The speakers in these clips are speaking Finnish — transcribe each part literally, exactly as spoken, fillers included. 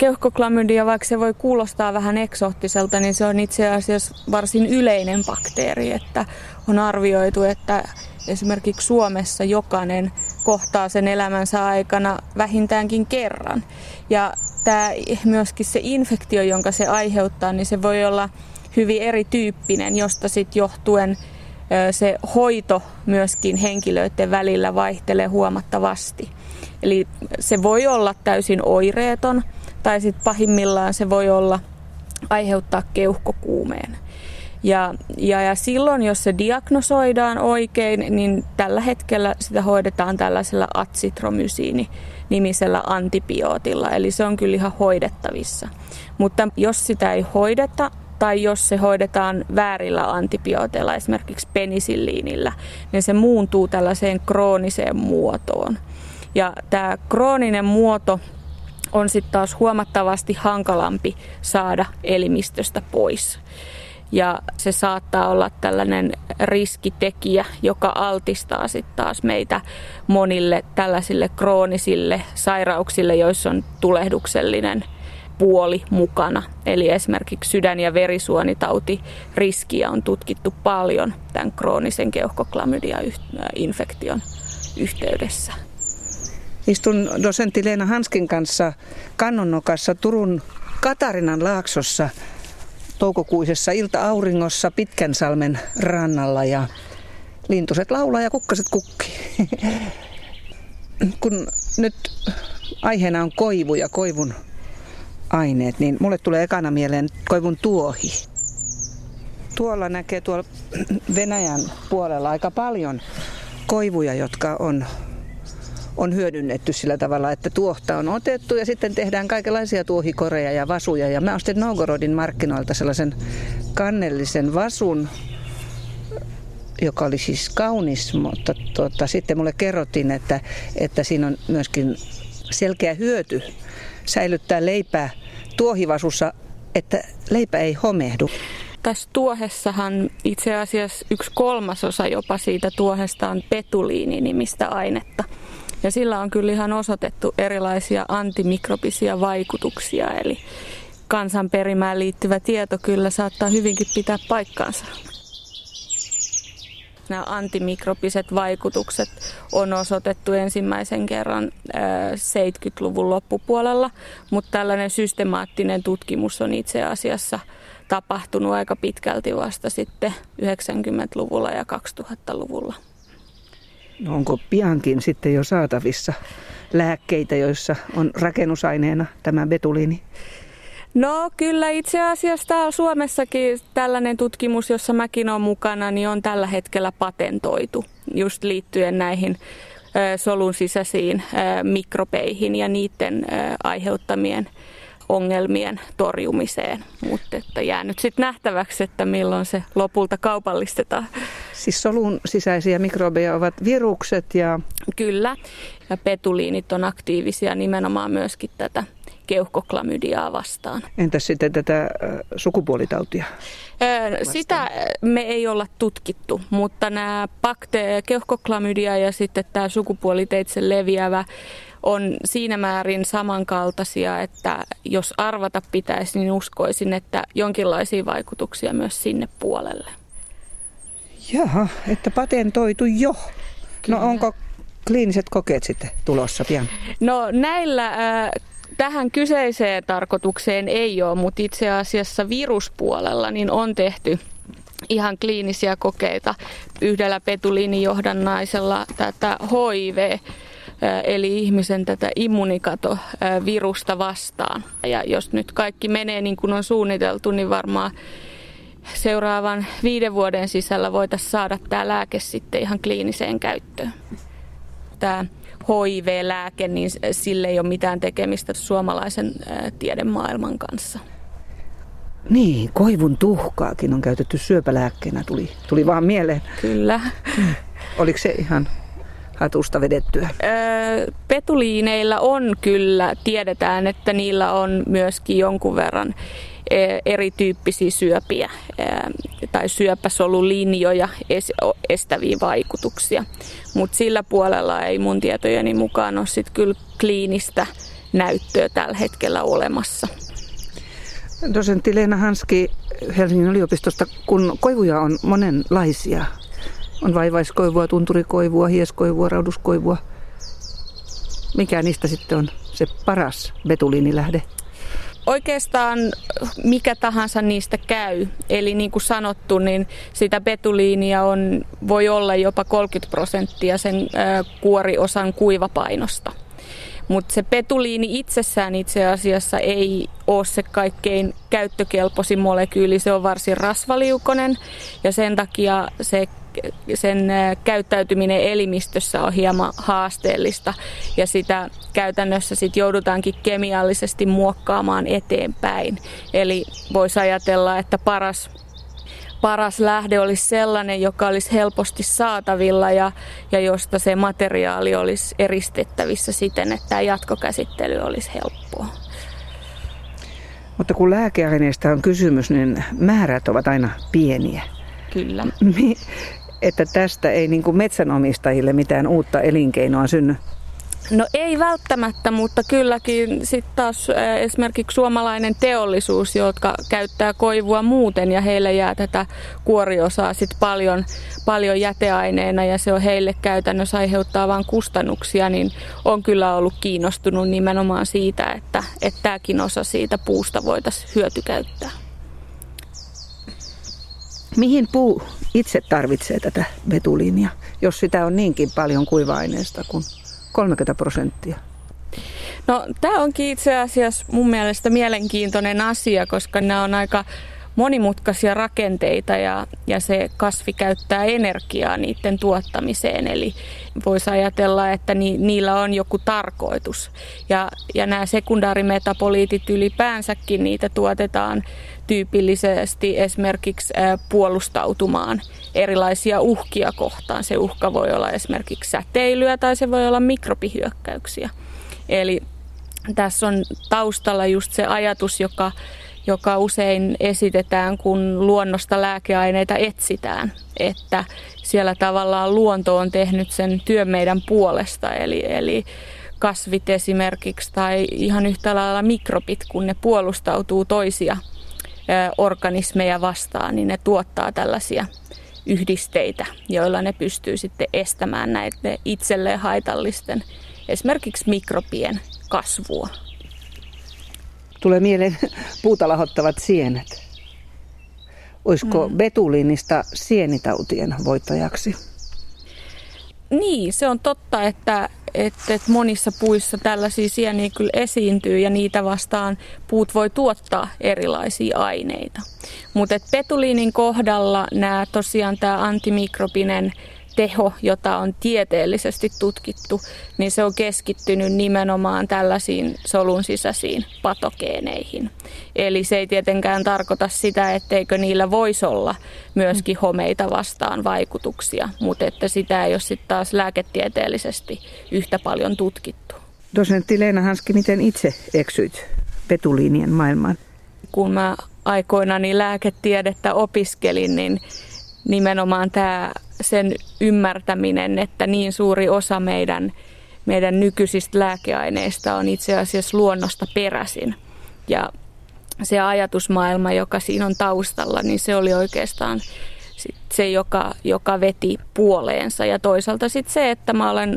keuhkoklamydia, vaikka se voi kuulostaa vähän eksoottiselta, niin se on itse asiassa varsin yleinen bakteeri, että on arvioitu, että esimerkiksi Suomessa jokainen kohtaa sen elämänsä aikana vähintäänkin kerran. Ja tämä myöskin se infektio, jonka se aiheuttaa, niin se voi olla hyvin erityyppinen, josta sitten johtuen se hoito myöskin henkilöiden välillä vaihtelee huomattavasti. Eli se voi olla täysin oireeton tai sitten pahimmillaan se voi olla aiheuttaa keuhkokuumeen. Ja, ja, ja silloin, jos se diagnosoidaan oikein, niin tällä hetkellä sitä hoidetaan tällaisella azitromysiini-nimisellä antibiootilla. Eli se on kyllä ihan hoidettavissa. Mutta jos sitä ei hoideta tai jos se hoidetaan väärillä antibiooteilla, esimerkiksi penisilliinillä, niin se muuntuu tällaiseen krooniseen muotoon. Ja tämä krooninen muoto on sitten taas huomattavasti hankalampi saada elimistöstä pois. Ja se saattaa olla tällainen riskitekijä, joka altistaa sitten taas meitä monille tällaisille kroonisille sairauksille, joissa on tulehduksellinen puoli mukana. Eli esimerkiksi sydän- ja verisuonitautiriskiä on tutkittu paljon tämän kroonisen keuhkoklamydia-infektion yhteydessä. Istun dosentti Leena Hanskin kanssa Kannonnokassa Turun Katarinan laaksossa toukokuisessa ilta-auringossa Pitkänsalmen rannalla ja lintuset laulaa ja kukkaset kukkii. Kun nyt aiheena on koivu ja koivun aineet, niin mulle tulee ekana mieleen koivun tuohi. Tuolla näkee tuolla Venäjän puolella aika paljon koivuja, jotka on, on hyödynnetty sillä tavalla, että tuohta on otettu ja sitten tehdään kaikenlaisia tuohikoreja ja vasuja. Ja mä ostin Novgorodin markkinoilta sellaisen kannellisen vasun, joka oli siis kaunis, mutta tuota, sitten mulle kerrottiin, että, että siinä on myöskin selkeä hyöty säilyttää leipää tuohivasussa, että leipä ei homehdu. Tässä tuohessahan itse asiassa yksi kolmasosa jopa siitä tuohesta on petuliini-nimistä ainetta. Ja sillä on kyllä ihan osoitettu erilaisia antimikrobisia vaikutuksia, eli kansanperimään liittyvä tieto kyllä saattaa hyvinkin pitää paikkaansa. Nämä antimikrobiset vaikutukset on osoitettu ensimmäisen kerran seitsemänkymmentäluvun loppupuolella, mutta tällainen systemaattinen tutkimus on itse asiassa tapahtunut aika pitkälti vasta sitten yhdeksänkymmentäluvulla ja kaksituhattaluvulla. No onko piankin sitten jo saatavissa lääkkeitä, joissa on rakennusaineena tämä betuliini? No kyllä itse asiassa täällä Suomessakin tällainen tutkimus, jossa mäkin olen mukana, niin on tällä hetkellä patentoitu just liittyen näihin solun sisäisiin mikrobeihin ja niiden aiheuttamien ongelmien torjumiseen. Mutta että jää nyt sitten nähtäväksi, että milloin se lopulta kaupallistetaan. Siis solun sisäisiä mikrobeja ovat virukset ja... Kyllä, ja petuliinit on aktiivisia nimenomaan myöskin tätä keuhkoklamydiaa vastaan. Entäs sitten tätä sukupuolitautia? Sitä me ei olla tutkittu, mutta nämä bakte- keuhkoklamydia ja sitten tämä sukupuoliteitse leviävä on siinä määrin samankaltaisia, että jos arvata pitäisi, niin uskoisin, että jonkinlaisia vaikutuksia myös sinne puolelle. Jaha, että patentoitu jo. Kyllä. No onko kliiniset kokeet sitten tulossa pian? No näillä... Äh, Tähän kyseiseen tarkoitukseen ei ole, mutta itse asiassa viruspuolella niin on tehty ihan kliinisiä kokeita yhdellä petuliinijohdannaisella tätä H I V, eli ihmisen tätä immunikatovirusta vastaan. Ja jos nyt kaikki menee niin kuin on suunniteltu, niin varmaan seuraavan viiden vuoden sisällä voitaisiin saada tämä lääke sitten ihan kliiniseen käyttöön. Tämä H I V-lääke, niin sille ei ole mitään tekemistä suomalaisen tiedemaailman kanssa. Niin, koivun tuhkaakin on käytetty syöpälääkkeenä, tuli, tuli vaan mieleen. Kyllä. Oliko se ihan hatusta vedettyä? Öö, petuliineilla on kyllä, tiedetään, että niillä on myöskin jonkun verran erityyppisiä syöpiä tai syöpäsolulinjoja estäviä vaikutuksia. Mutta sillä puolella ei mun tietojeni mukaan ole sit kyllä kliinistä näyttöä tällä hetkellä olemassa. Dosentti Leena Hanski Helsingin yliopistosta, kun koivuja on monenlaisia. On vaivaiskoivua, tunturikoivua, hieskoivua, rauduskoivua. Mikä niistä sitten on se paras betuliinilähde? Oikeastaan mikä tahansa niistä käy. Eli niin kuin sanottu, niin sitä betuliinia on, voi olla jopa kolmekymmentä prosenttia sen ä, kuoriosan kuivapainosta. Mutta se betuliini itsessään itse asiassa ei ole se kaikkein käyttökelpoisin molekyyli. Se on varsin rasvaliukonen ja sen takia se, sen käyttäytyminen elimistössä on hieman haasteellista. Ja sitä käytännössä sit joudutaankin kemiallisesti muokkaamaan eteenpäin. Eli voisi ajatella, että paras... Paras lähde olisi sellainen, joka olisi helposti saatavilla ja, ja josta se materiaali olisi eristettävissä siten, että tämä jatkokäsittely olisi helppoa. Mutta kun lääkeaineista on kysymys, niin määrät ovat aina pieniä. Kyllä. Että tästä ei niin kuin metsänomistajille mitään uutta elinkeinoa synny. No ei välttämättä, mutta kylläkin sitten taas esimerkiksi suomalainen teollisuus, jotka käyttää koivua muuten ja heille jää tätä kuoriosaa sitten paljon, paljon jäteaineena ja se on heille käytännössä aiheuttaa vain kustannuksia, niin on kyllä ollut kiinnostunut nimenomaan siitä, että, että tämäkin osa siitä puusta voitaisiin hyötykäyttää. Mihin puu itse tarvitsee tätä betuliinia, jos sitä on niinkin paljon kuiva-aineesta kuin kolmekymmentä prosenttia? No tämä onkin itse asiassa mun mielestä mielenkiintoinen asia, koska nämä on aika monimutkaisia rakenteita ja, ja se kasvi käyttää energiaa niiden tuottamiseen. Eli voisi ajatella, että ni, niillä on joku tarkoitus. Ja, ja nämä sekundaarimetapoliitit ylipäänsäkin, niitä tuotetaan tyypillisesti esimerkiksi puolustautumaan erilaisia uhkia kohtaan. Se uhka voi olla esimerkiksi säteilyä tai se voi olla mikrobihyökkäyksiä. Eli tässä on taustalla just se ajatus, joka, joka usein esitetään, kun luonnosta lääkeaineita etsitään, että siellä tavallaan luonto on tehnyt sen työn meidän puolesta, eli, eli kasvit esimerkiksi tai ihan yhtä lailla mikrobit, kun ne puolustautuu toisia organismeja vastaan, niin ne tuottaa tällaisia yhdisteitä, joilla ne pystyy sitten estämään näiden itselleen haitallisten esimerkiksi mikrobien kasvua. Tulee mieleen puuta lahottavat sienet. Olisiko mm. betuliinista sienitautien voittajaksi? Niin, se on totta, että, että, että monissa puissa tällaisia sieniä kyllä esiintyy ja niitä vastaan puut voi tuottaa erilaisia aineita. Mutta betuliinin kohdalla nämä tosiaan tämä antimikrobinen teho, jota on tieteellisesti tutkittu, niin se on keskittynyt nimenomaan tällaisiin solun sisäisiin patogeeneihin. Eli se ei tietenkään tarkoita sitä, etteikö niillä voisi olla myöskin homeita vastaan vaikutuksia, mutta että sitä ei ole sitten taas lääketieteellisesti yhtä paljon tutkittu. Dosentti Leena Hanski, miten itse eksyit betuliinien maailmaan? Kun mä aikoinani lääketiedettä opiskelin, niin nimenomaan tämä sen ymmärtäminen, että niin suuri osa meidän, meidän nykyisistä lääkeaineista on itse asiassa luonnosta peräisin. Ja se ajatusmaailma, joka siinä on taustalla, niin se oli oikeastaan se, joka, joka veti puoleensa. Ja toisaalta sitten se, että mä olen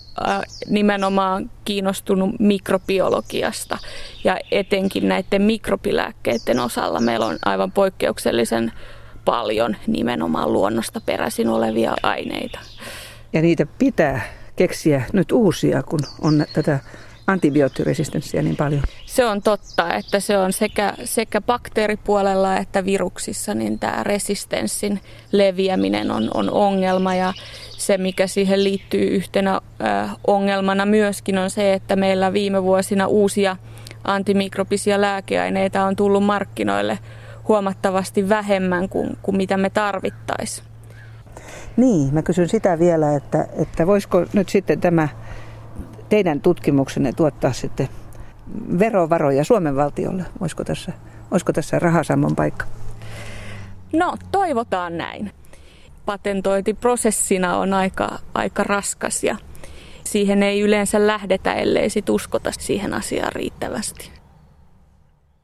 nimenomaan kiinnostunut mikrobiologiasta ja etenkin näiden mikrobilääkkeiden osalla meillä on aivan poikkeuksellisen paljon nimenomaan luonnosta peräisin olevia aineita. Ja niitä pitää keksiä nyt uusia, kun on tätä antibioottiresistenssiä niin paljon. Se on totta, että se on sekä, sekä bakteeripuolella että viruksissa, niin tämä resistenssin leviäminen on, on ongelma. Ja se, mikä siihen liittyy yhtenä äh, ongelmana myöskin, on se, että meillä viime vuosina uusia antimikrobisia lääkeaineita on tullut markkinoille huomattavasti vähemmän kuin, kuin mitä me tarvittaisiin. Niin, mä kysyn sitä vielä, että, että voisiko nyt sitten tämä teidän tutkimuksenne tuottaa sitten verovaroja Suomen valtiolle? Olisiko tässä, olisiko tässä rahasammon paikka? No, toivotaan näin. Patentointiprosessina on aika, aika raskas ja, Siihen ei yleensä lähdetä, ellei sit uskota siihen asiaan riittävästi.